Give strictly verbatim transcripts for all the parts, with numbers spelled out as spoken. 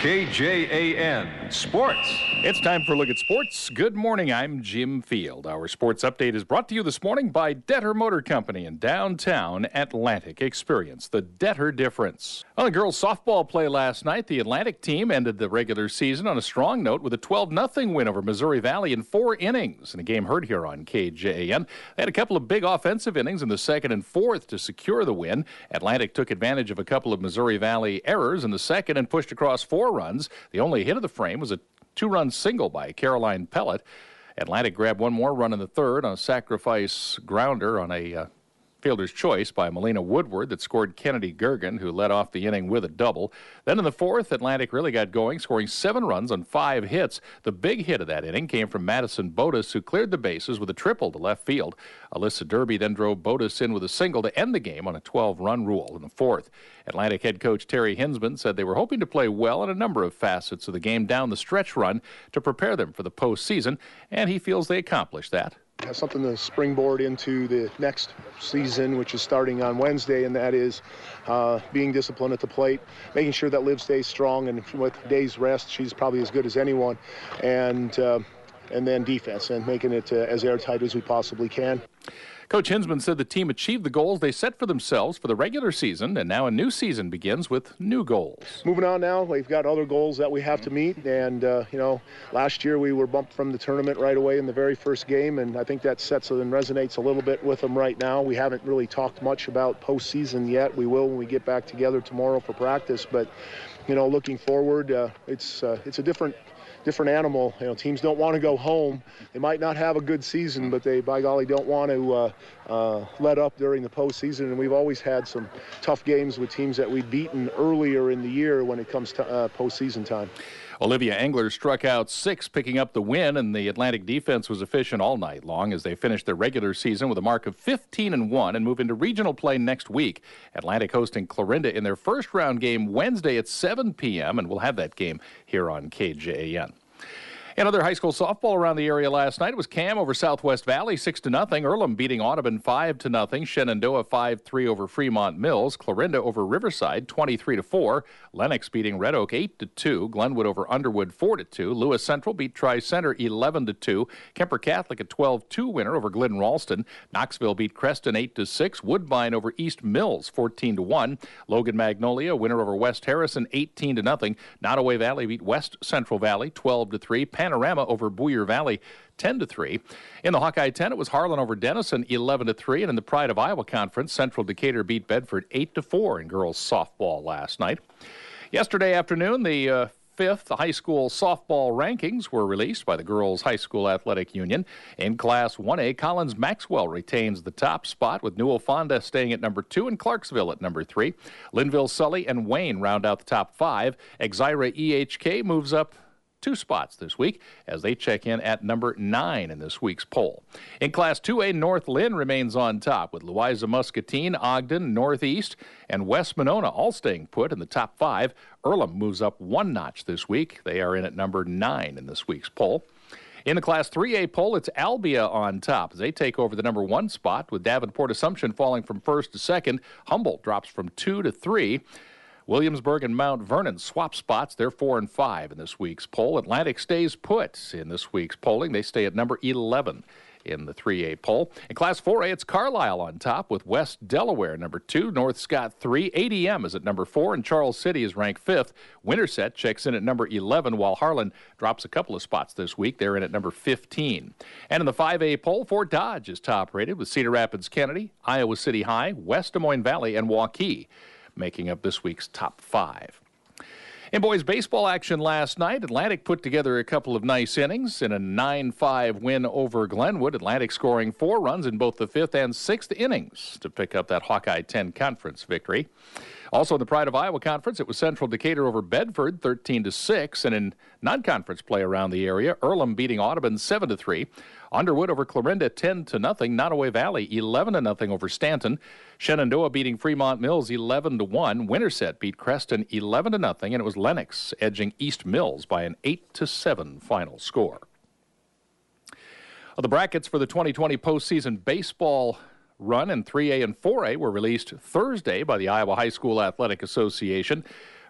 K J A N Sports. It's time for a look at sports. Good morning, I'm Jim Field. Our sports update is brought to you this morning by Detter Motor Company in downtown Atlantic. Experience the Detter difference. On the girls' softball play last night, the Atlantic team ended the regular season on a strong note with a twelve nothing win over Missouri Valley in four innings in a game heard here on K J A N. They had a couple of big offensive innings in the second and fourth to secure the win. Atlantic took advantage of a couple of Missouri Valley errors in the second and pushed across four runs. The only hit of the frame was a two-run single by Caroline Pellet. Atlantic grabbed one more run in the third on a sacrifice grounder on a uh, fielder's choice by Melina Woodward that scored Kennedy Gergen, who led off the inning with a double. Then in the fourth, Atlantic really got going, scoring seven runs on five hits. The big hit of that inning came from Madison Botus, who cleared the bases with a triple to left field. Alyssa Derby then drove Botus in with a single to end the game on a twelve-run rule in the fourth. Atlantic head coach Terry Hinsman said they were hoping to play well in a number of facets of the game down the stretch run to prepare them for the postseason, and he feels they accomplished that. Have something to springboard into the next season, which is starting on Wednesday, and that is uh, being disciplined at the plate, making sure that Liv stays strong, and with days rest, she's probably as good as anyone, and uh, and then defense, and making it uh, as airtight as we possibly can. Coach Hinsman said the team achieved the goals they set for themselves for the regular season, and now a new season begins with new goals. Moving on now, we've got other goals that we have to meet, and, uh, you know, last year we were bumped from the tournament right away in the very first game, and I think that sets and resonates a little bit with them right now. We haven't really talked much about postseason yet. We will when we get back together tomorrow for practice, but, you know, looking forward, uh, it's, uh, it's a different different animal. You know, teams don't want to go home. They might not have a good season, but they, by golly, don't want to uh, uh, let up during the postseason. And we've always had some tough games with teams that we've beaten earlier in the year when it comes to uh, postseason time. Olivia Engler struck out six, picking up the win, and the Atlantic defense was efficient all night long as they finished their regular season with a mark of fifteen and one and move into regional play next week. Atlantic hosting Clarinda in their first round game Wednesday at seven p.m., and we'll have that game here on K J A N. In other high school softball around the area last night was Cam over Southwest Valley, six to nothing. Earlham beating Audubon five to nothing. Shenandoah five three over Fremont Mills. Clarinda over Riverside, twenty-three to four. Lennox beating Red Oak, eight to two. Glenwood over Underwood, four to two. Lewis Central beat Tri-Center, eleven to two. Kemper Catholic, a twelve two winner over Glidden Ralston. Knoxville beat Creston, eight to six. Woodbine over East Mills, fourteen to one. Logan Magnolia, winner over West Harrison, eighteen to nothing. Nottoway Valley beat West Central Valley, twelve to three. Panorama over Boyer Valley, ten to three. In the Hawkeye ten, it was Harlan over Denison, eleven to three. And in the Pride of Iowa Conference, Central Decatur beat Bedford, eight to four in girls softball last night. Yesterday afternoon, the uh, fifth high school softball rankings were released by the Girls High School Athletic Union. In Class one A, Collins Maxwell retains the top spot, with Newell Fonda staying at number two and Clarksville at number three. Linville, Sully, and Wayne round out the top five. Exira E H K moves up two spots this week as they check in at number nine in this week's poll. In Class two A, North Lynn remains on top with Louisa Muscatine, Ogden, Northeast, and West Monona all staying put in the top five. Earlham moves up one notch this week. They are in at number nine in this week's poll. In the Class three A poll, it's Albia on top as they take over the number one spot, with Davenport Assumption falling from first to second. Humboldt drops from two to three. Williamsburg and Mount Vernon swap spots. They're four and five in this week's poll. Atlantic stays put in this week's polling. They stay at number eleven in the three A poll. In Class four A, it's Carlisle on top with West Delaware number two, North Scott three. A D M is at number four, and Charles City is ranked fifth. Winterset checks in at number eleven, while Harlan drops a couple of spots this week. They're in at number fifteen. And in the five A poll, Fort Dodge is top-rated with Cedar Rapids Kennedy, Iowa City High, West Des Moines Valley, and Waukee making up this week's top five. In boys baseball action last night, Atlantic put together a couple of nice innings in a nine five win over Glenwood. Atlantic scoring four runs in both the fifth and sixth innings to pick up that Hawkeye ten conference victory. Also in the Pride of Iowa Conference, it was Central Decatur over Bedford, thirteen to six. And in non-conference play around the area, Earlham beating Audubon, seven to three. Underwood over Clarinda, ten to nothing. Nottoway Valley, eleven to nothing over Stanton. Shenandoah beating Fremont Mills, eleven to one. Winterset beat Creston, eleven to nothing. And it was Lennox edging East Mills by an eight to seven final score. Well, the brackets for the twenty twenty postseason baseball run in three A and four A were released Thursday by the Iowa High School Athletic Association.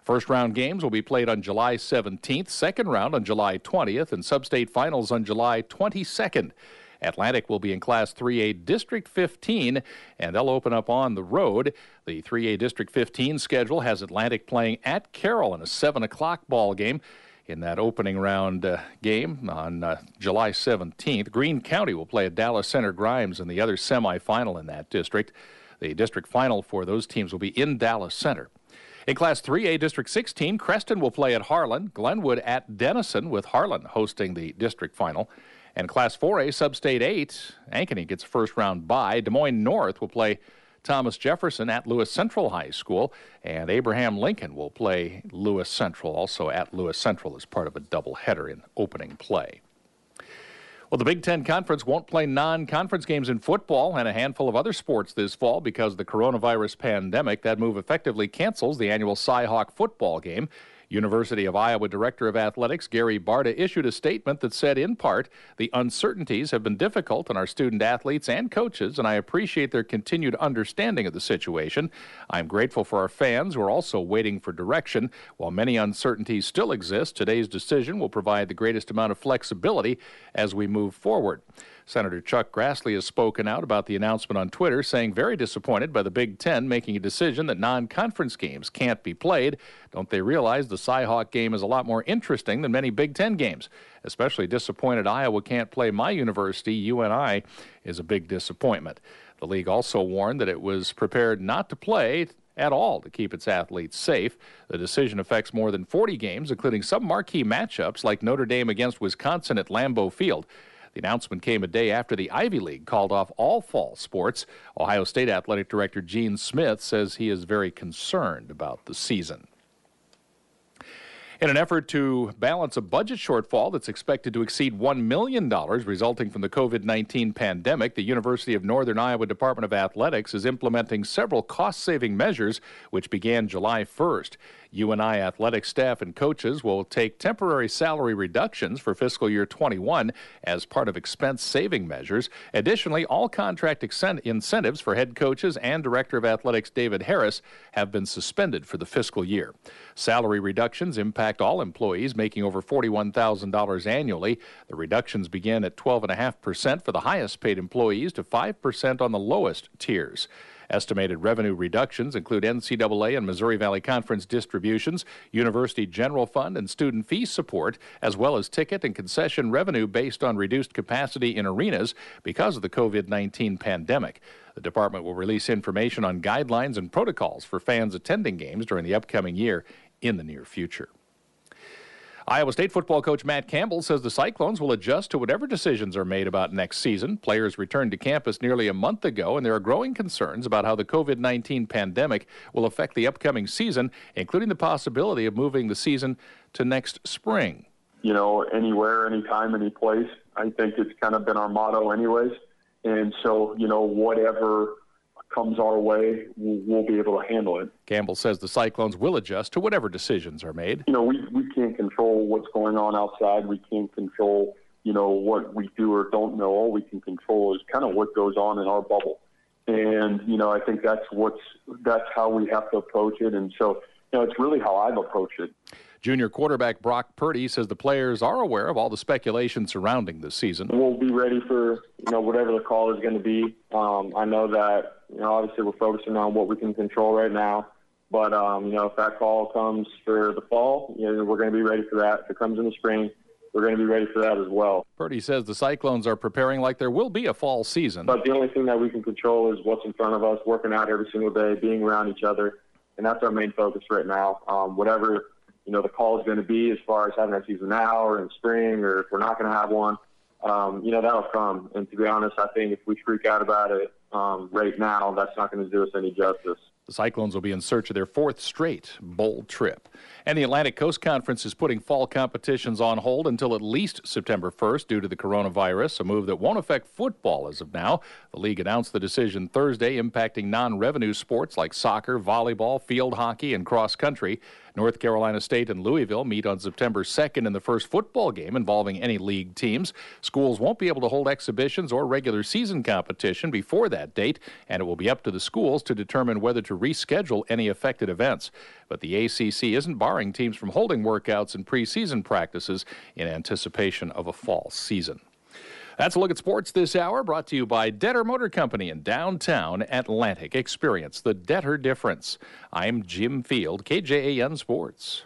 First round games will be played on July seventeenth, second round on July twentieth, and sub-state finals on July twenty-second. Atlantic will be in Class three A District fifteen, and they'll open up on the road. The three A District fifteen schedule has Atlantic playing at Carroll in a seven o'clock ball game. In that opening round uh, game on uh, July seventeenth, Greene County will play at Dallas Center Grimes in the other semifinal in that district. The district final for those teams will be in Dallas Center. In Class three A District sixteen, Creston will play at Harlan, Glenwood at Denison, with Harlan hosting the district final. And Class four A Sub-State eight, Ankeny gets a first-round bye. Des Moines North will play Thomas Jefferson at Lewis Central High School, and Abraham Lincoln will play Lewis Central, also at Lewis Central, as part of a doubleheader in opening play. Well, the Big Ten Conference won't play non-conference games in football and a handful of other sports this fall because of the coronavirus pandemic. That move effectively cancels the annual Cy-Hawk football game. University of Iowa Director of Athletics Gary Barta issued a statement that said, in part, the uncertainties have been difficult on our student athletes and coaches, and I appreciate their continued understanding of the situation. I'm grateful for our fans who are also waiting for direction. While many uncertainties still exist, today's decision will provide the greatest amount of flexibility as we move forward. Senator Chuck Grassley has spoken out about the announcement on Twitter, saying very disappointed by the Big Ten making a decision that non-conference games can't be played. Don't they realize the Cy-Hawk game is a lot more interesting than many Big Ten games? Especially disappointed Iowa can't play my university, U N I, is a big disappointment. The league also warned that it was prepared not to play at all to keep its athletes safe. The decision affects more than forty games, including some marquee matchups like Notre Dame against Wisconsin at Lambeau Field. The announcement came a day after the Ivy League called off all fall sports. Ohio State Athletic Director Gene Smith says he is very concerned about the season. In an effort to balance a budget shortfall that's expected to exceed one million dollars resulting from the COVID nineteen pandemic, the University of Northern Iowa Department of Athletics is implementing several cost-saving measures which began July first. U N I athletic staff and coaches will take temporary salary reductions for fiscal year twenty-one as part of expense-saving measures. Additionally, all contract incentives for head coaches and Director of Athletics David Harris have been suspended for the fiscal year. Salary reductions impact all employees making over forty-one thousand dollars annually. The reductions begin at twelve point five percent for the highest-paid employees to five percent on the lowest tiers. Estimated revenue reductions include N C double A and Missouri Valley Conference distributions, university general fund and student fee support, as well as ticket and concession revenue based on reduced capacity in arenas because of the COVID nineteen pandemic. The department will release information on guidelines and protocols for fans attending games during the upcoming year in the near future. Iowa State football coach Matt Campbell says the Cyclones will adjust to whatever decisions are made about next season. Players returned to campus nearly a month ago, and there are growing concerns about how the COVID nineteen pandemic will affect the upcoming season, including the possibility of moving the season to next spring. You know, anywhere, anytime, any place. I think it's kind of been our motto anyways. And so, you know, whatever comes our way, we'll, we'll be able to handle it. Campbell says the Cyclones will adjust to whatever decisions are made. You know, we, we can't control what's going on outside. We can't control, you know, what we do or don't know. All we can control is kind of what goes on in our bubble. And, you know, I think that's what's, that's how we have to approach it. And so, you know, it's really how I've approached it. Junior quarterback Brock Purdy says the players are aware of all the speculation surrounding this season. We'll be ready for, you know, whatever the call is going to be. Um, I know that, you know, obviously we're focusing on what we can control right now. But, um, you know, if that call comes for the fall, you know, we're going to be ready for that. If it comes in the spring, we're going to be ready for that as well. Purdy says the Cyclones are preparing like there will be a fall season. But the only thing that we can control is what's in front of us, working out every single day, being around each other. And that's our main focus right now. Um, whatever, you know, the call is going to be as far as having that season now or in spring, or if we're not going to have one, um, you know, that'll come. And to be honest, I think if we freak out about it um, right now, that's not going to do us any justice. The Cyclones will be in search of their fourth straight bowl trip. And the Atlantic Coast Conference is putting fall competitions on hold until at least September first due to the coronavirus, a move that won't affect football as of now. The league announced the decision Thursday, impacting non-revenue sports like soccer, volleyball, field hockey, and cross country. North Carolina State and Louisville meet on September second in the first football game involving any league teams. Schools won't be able to hold exhibitions or regular season competition before that date, and it will be up to the schools to determine whether to reschedule any affected events. But the A C C isn't barring teams from holding workouts and preseason practices in anticipation of a fall season. That's a look at sports this hour, brought to you by Detter Motor Company in downtown Atlantic. Experience the Detter difference. I'm Jim Field, K J A N Sports.